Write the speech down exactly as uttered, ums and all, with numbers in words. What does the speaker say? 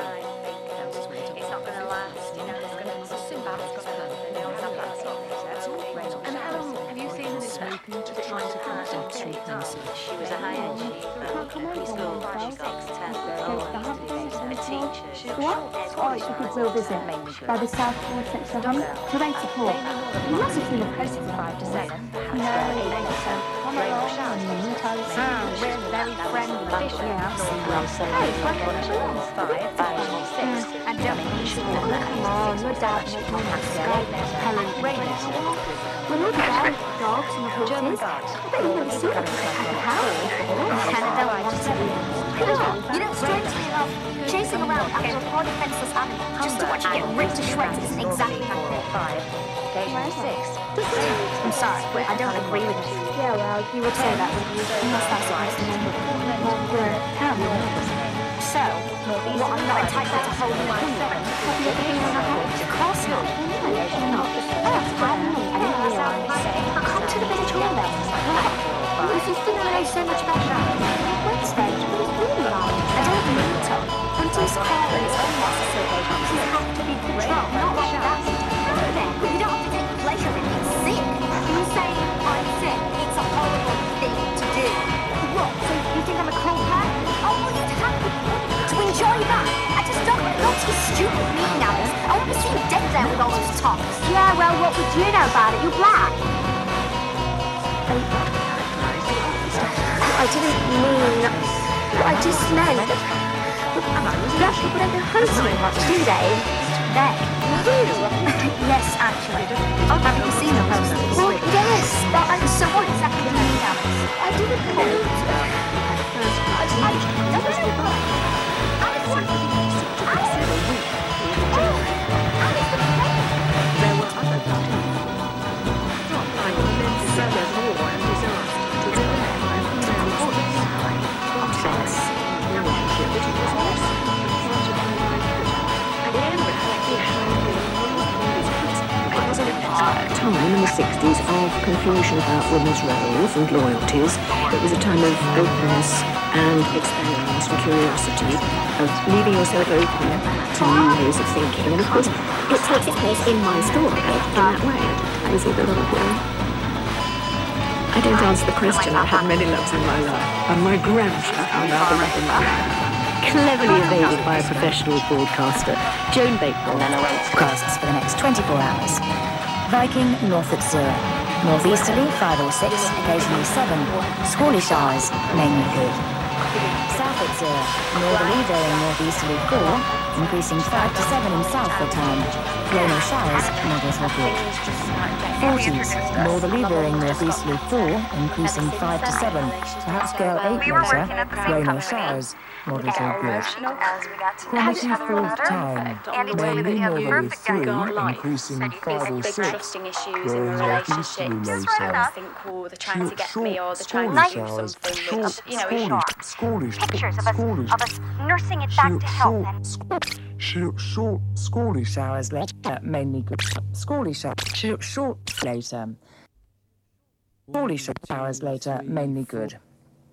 I think um, it's not going to last. You know, it's going to something bad's going to happen. They always have that sort of thing. And how long have you seen this? Smoking to try to combat street cancer. She was a high-end chief at preschool. She got ten a teacher. Or you could will visit by the South Ward Central Home to raise support. You must have seen the post five to seven. No, Ah, we're very friendly. yeah. Five, five, six. And don't Come on, your dad makes me Helen Raynor. When all the dogs and horses, I bet you've never seen a pack of hounds. Canada wants to be. You know, strangely enough, chasing around after a poor defenseless animal just to watch it get ripped to shreds isn't exactly my thing. Five, occasionally six. I'm sorry, but I don't agree with you. Yeah, well, you would say that, wouldn't you? Unless that's right. So, what, I'm not entitled to hold my seven? Of course not. No, you're not. Oh, pardon me, I didn't realise. Come to the village hall then. If you think I know so much better, Wednesday, what is really like? I don't mean to. Hunter's call is unnecessary. You have to be controlled, not like that. Then, you don't have to take pleasure in being sick. You say I'm sick. It's a horrible thing to do. What? So you think I'm a cold heart? Oh, well, you'd have to, to enjoy that. I just don't want to go to your stupid meeting hours. I want to be seen dead there with all those talks. Yeah, well, what would you know about it? You're black. I didn't mean... I just meant that... Black people don't go hunting much, do they? They? Yes, actually. Oh, have you seen the posters? Well, yes, but I... So what exactly do you mean, Alice? I didn't mean... I just... I just... No, no, no. Alice, what? Alice? Oh, Alice, the plane. There were other battles. Not like the men to set their war and disaster to the empire and their importance. Obsess, relationship, which was also part of my life. Again, reflected how it was a time in the sixties of confusion about women's roles and loyalties. It was a time of openness and experiment and curiosity, of leaving yourself open to new ways of thinking. And of course, it takes its place in my story in that way. Was it a little boy? I don't answer the question. I've had many loves in my life, and my grandchild now the love in my life. Cleverly evaded by a professional broadcaster, Joan Bakewell Broadcasts for the next twenty-four hours. Viking, north at zero. Northeasterly, five or six, occasionally seven. Squally showers, mainly good. South at zero. Northerly, varying northeasterly four, increasing five to seven in south for time. Rain or showers, moderate or good. forties. Northerly, varying northeasterly four, increasing five to seven. Perhaps gale eight later. Rain or showers, moderate or good. Quantity for time. Mainly northerly three, increasing five or six. Trusting issues in the relationship. I think, oh, they're trying to get me, or they're trying to do something which, you know, is not. Pictures of us, of us nursing it back to health and... Short, short, squally Showers later, mainly good. Squally showers, short, short later. Squally showers later, mainly good.